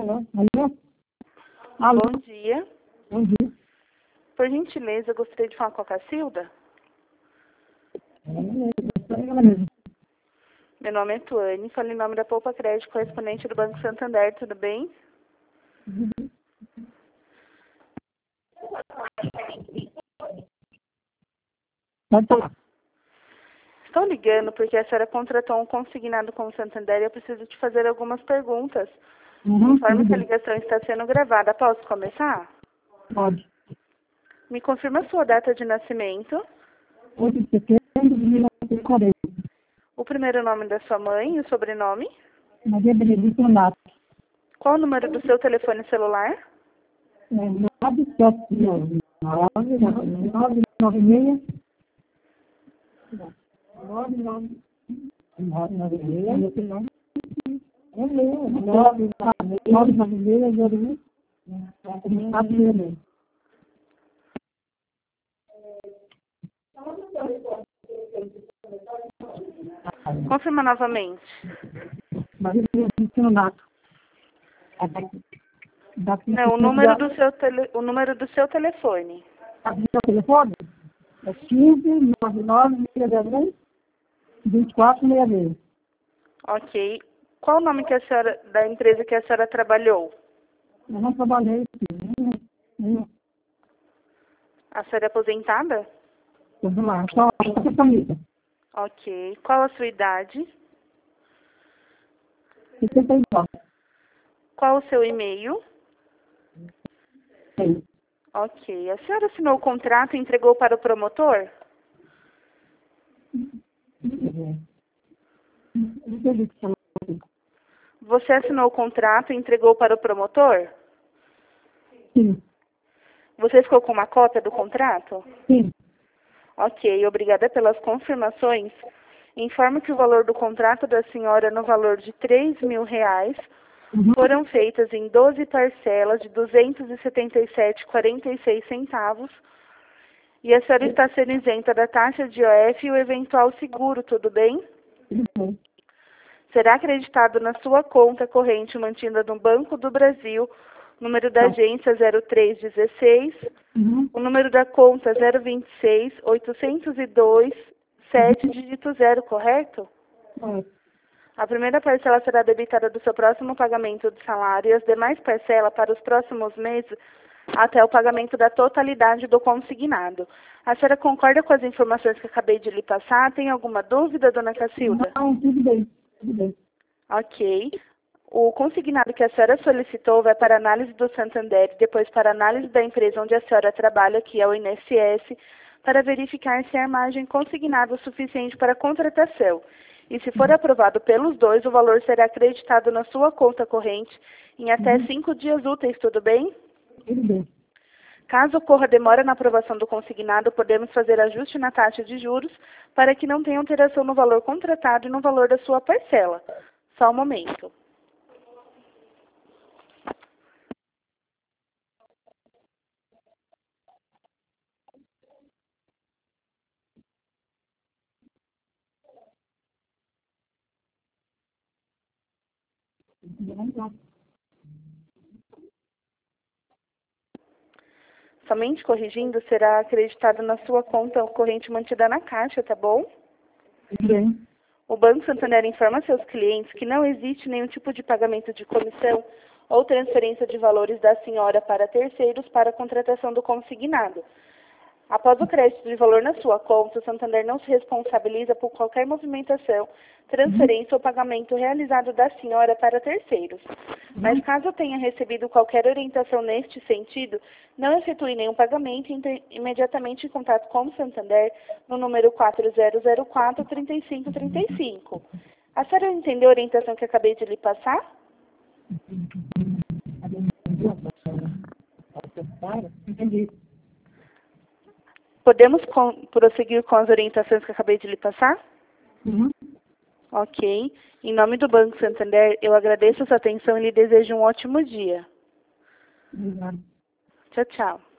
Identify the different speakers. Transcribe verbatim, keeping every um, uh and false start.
Speaker 1: Alô? Alô? Alô?
Speaker 2: Bom dia.
Speaker 1: Bom dia.
Speaker 2: Por gentileza, eu gostaria de falar com a Cacilda.
Speaker 1: É ela mesmo.
Speaker 2: Meu nome é Tuane, falo em nome da Poupa Crédito, correspondente do Banco Santander, tudo bem?
Speaker 1: Pode falar.
Speaker 2: Estou ligando porque a senhora contratou um consignado com o Santander e eu preciso te fazer algumas perguntas.
Speaker 1: Uhum,
Speaker 2: Informe
Speaker 1: tudo
Speaker 2: que a
Speaker 1: bem.
Speaker 2: ligação está sendo gravada. Posso começar?
Speaker 1: Pode.
Speaker 2: Me confirma a sua data de nascimento,
Speaker 1: oito de setembro de mil novecentos e quarenta.
Speaker 2: o primeiro nome da sua mãe e o sobrenome.
Speaker 1: Maria Benedita Nato.
Speaker 2: Qual o número do seu telefone celular?
Speaker 1: É nove sete nove nove nove nove seis nove nove nove nove seis nove nove nove zero um.
Speaker 2: Confirma novamente.
Speaker 1: Maria Benedita Nato. É daqui. Daqui
Speaker 2: Não, o número do seu, tele, o número do seu telefone.
Speaker 1: o telefone é quinze nove nove seis zero um vinte e quatro sessenta e seis.
Speaker 2: Ok. Qual o nome que a senhora, da empresa que a senhora trabalhou?
Speaker 1: Eu não trabalhei aqui. Não,
Speaker 2: A senhora é aposentada?
Speaker 1: vamos lá, só essa família.
Speaker 2: Ok. Qual a sua idade?
Speaker 1: sessenta e nove.
Speaker 2: Qual o seu e-mail?
Speaker 1: Sim.
Speaker 2: Ok. A senhora assinou o contrato e entregou para o promotor?
Speaker 1: Não entendi o que você falou.
Speaker 2: Você assinou o contrato e entregou para o promotor?
Speaker 1: Sim,
Speaker 2: Você ficou com uma cópia do contrato?
Speaker 1: sim.
Speaker 2: Ok. Obrigada pelas confirmações. Informo que o valor do contrato da senhora no valor de três mil reais
Speaker 1: Uhum.
Speaker 2: foram feitas em doze parcelas de duzentos e setenta e sete reais e quarenta e seis centavos e a senhora está sendo isenta da taxa de O F e o eventual seguro, tudo bem?
Speaker 1: Tudo bem.
Speaker 2: Será acreditado na sua conta corrente mantida no Banco do Brasil, número da
Speaker 1: Tá.
Speaker 2: agência zero três dezesseis,
Speaker 1: Uhum.
Speaker 2: o número da conta zero vinte e seis, oitocentos e dois, sete, dígito zero, correto?
Speaker 1: É.
Speaker 2: A primeira parcela será debitada do seu próximo pagamento do salário e as demais parcelas para os próximos meses até o pagamento da totalidade do consignado. A senhora concorda com as informações que acabei de lhe passar? Tem alguma dúvida, dona Cacilda?
Speaker 1: Não, tudo bem. Tudo bem.
Speaker 2: Ok. O consignado que a senhora solicitou vai para análise do Santander e depois para análise da empresa onde a senhora trabalha, que é o I N S S, para verificar se a margem consignada é suficiente para a contratação. E se for aprovado pelos dois, o valor será acreditado na sua conta corrente em até
Speaker 1: Uhum.
Speaker 2: cinco dias úteis, tudo bem?
Speaker 1: Tudo bem.
Speaker 2: Caso ocorra demora na aprovação do consignado, podemos fazer ajuste na taxa de juros para que não tenha alteração no valor contratado e no valor da sua parcela. Só um momento.
Speaker 1: Vamos lá.
Speaker 2: Somente corrigindo, será acreditado na sua conta corrente mantida na Caixa, tá bom?
Speaker 1: Tudo bem.
Speaker 2: O Banco Santander informa seus clientes que não existe nenhum tipo de pagamento de comissão ou transferência de valores da senhora para terceiros para a contratação do consignado. Após o crédito de valor na sua conta, o Santander não se responsabiliza por qualquer movimentação, transferência ou pagamento realizado da senhora para terceiros. Mas caso tenha recebido qualquer orientação neste sentido, não efetue nenhum pagamento e entre imediatamente em contato com o Santander no número quatro zero zero quatro, três cinco três cinco. A senhora entendeu a orientação que acabei de lhe passar?
Speaker 1: Entendi.
Speaker 2: Podemos com, prosseguir com as orientações que acabei de lhe passar?
Speaker 1: Uhum.
Speaker 2: Ok. Em nome do Banco Santander, eu agradeço a sua atenção e lhe desejo um ótimo dia.
Speaker 1: Obrigado.
Speaker 2: Tchau, tchau.